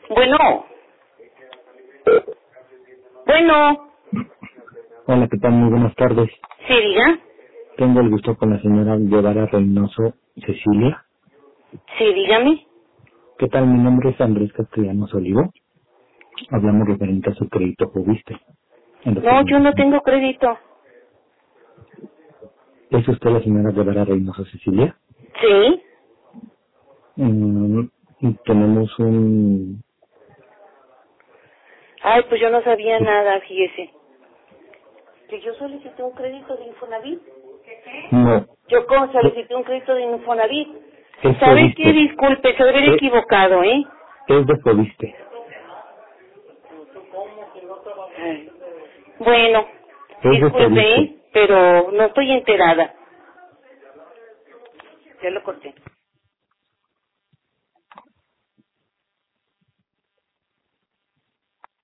Bueno, bueno, Hola, ¿qué tal? Muy buenas tardes. sí, diga, Tengo el gusto con la señora Guevara Reynoso Cecilia. sí, dígame. ¿Qué tal? Mi nombre es Andrés Castellanos Olivo. Hablamos referente a su crédito Fobiste. No, yo no tengo crédito. ¿Es usted la señora Guevara Reynoso Cecilia? Sí, Mm, tenemos un... ay, pues yo no sabía nada, fíjese. Que yo solicité un crédito de Infonavit. No, Solicité un crédito de Infonavit. es ¿Sabe qué? Fobiste. Disculpe, se haber equivocado, ¿eh? Es de Fobiste. Ay. Bueno, Es de disculpe, Fobiste. ¿eh? Pero no estoy enterada. Ya lo corté.